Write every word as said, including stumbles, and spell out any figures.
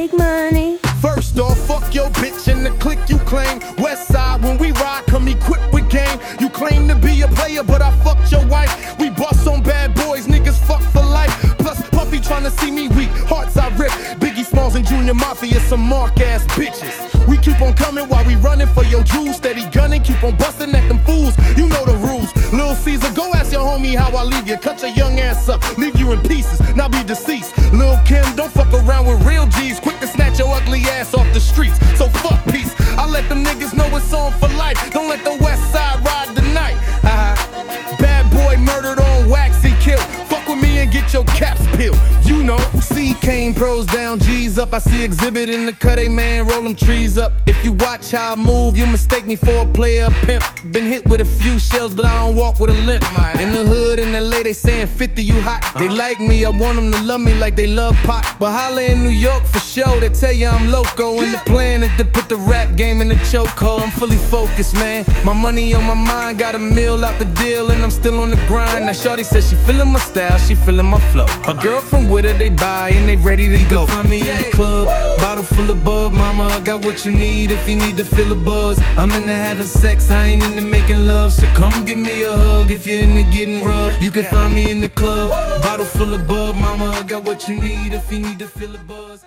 make money. First off, fuck your bitch and the clique you claim. West side, when we ride, come equipped with game. You claim to be a player, but I fucked your wife. We bust on bad boys, niggas fuck for life. Plus Puffy tryna see me weak, hearts I rip. Biggie Smalls and Junior Mafia, some mark-ass bitches. We keep on coming while we running for your jewels. Steady gunning, keep on busting at them fools. You know the rules. Lil Caesar, go ask your homie how I leave you. Cut your young ass up, leave you in pieces, now be deceased. Lil Kim, don't fuck around with real G's. Quick to snatch your ugly ass off the streets. So fuck peace, I let them niggas know it's on for life. Don't let the west side ride tonight. uh-huh. Bad boy murdered on wax, he killed. Fuck with me and get your caps peeled. You know, C Kane pros down, G's up. I see Exhibit in the cut, a man, roll them trees up. If you watch how I move, you mistake me for a player pimp. Been hit with a few shells, but I don't walk with a limp. In the hood, in L A, they saying fifty, you hot. They like me, I want them to love me like they love pop. But holla in New York for show, they tell you I'm loco. And the plan is to put the rap game in the chokehold. I'm fully focused, man. My money on my mind, got a meal out the deal, and I'm still on the grind. Now shorty says she feeling my style, she feeling my flow. A girl from with her, they buy and they ready to go. Find me in the club, bottle full of bug. Mama, I got what you need if you need to feel a buzz. I'm into having sex, I ain't into making love. So come give me a hug if you're into getting rough. You can find me in the club, bottle full of bug. Mama, I got what you need if you need to feel a buzz.